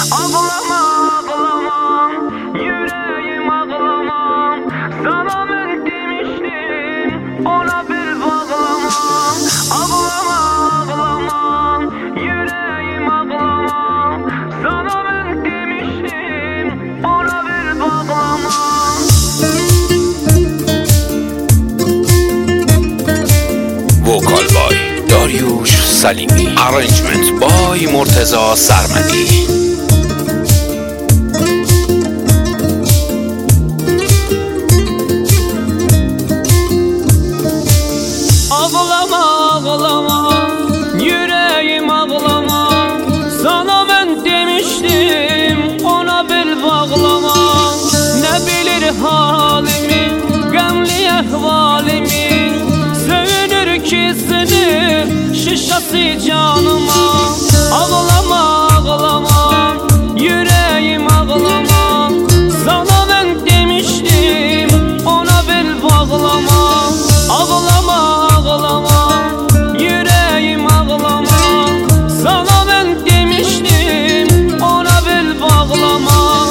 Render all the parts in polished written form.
Ağlama, ağlamam, yüreğim ağlamam. Sana ben demiştim, ona bir bağlamam. Ağlama, ağlamam, yüreğim ağlamam. Sana ben demiştim, ona bir bağlamam. Vocal by Dariush Salimi. Arrangement by Murteza Sarmadi. Ağlama, ağlama, yüreğim ağlama. Sana ben demiştim, ona bir bağlama. Ne bilir halimi, gamli ahvalimi. Sevinir ki seni, şişası canıma. Ağlama, ağlama, yüreğim ağlama. Sana ben demiştim, ona bir bağlama. Ağlama, ağlama, yüreğim ağlama. Sana ben demiştim, ona bir bağlama.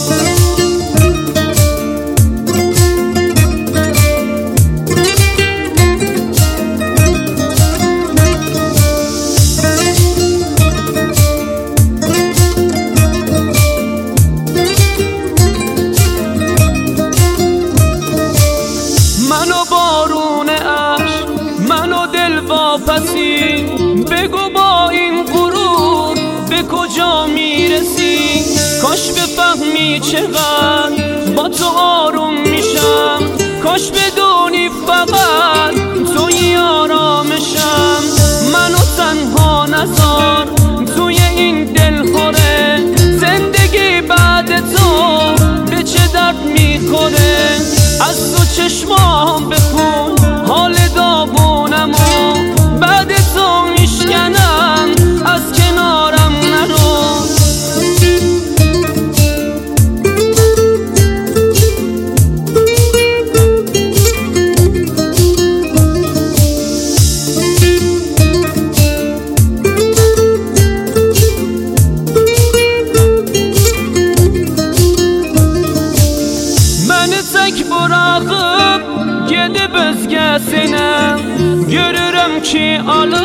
منو بارون عشق، منو دل واپسی. بگو با این غرور به کجا میرسی. کاش بفهمی چقدر با تو آروم میشم. کاش بدونی فقط توی آرامشم. منو تنها نذار توی این دلخوره. زندگی بعد تو به چه درد میخوره. از تو چشمام بخون حال داغونمو. بعد تو میشکنم، از کنارم نرو. Beni tek bırakıp gidip özgesine. Görürüm ki alır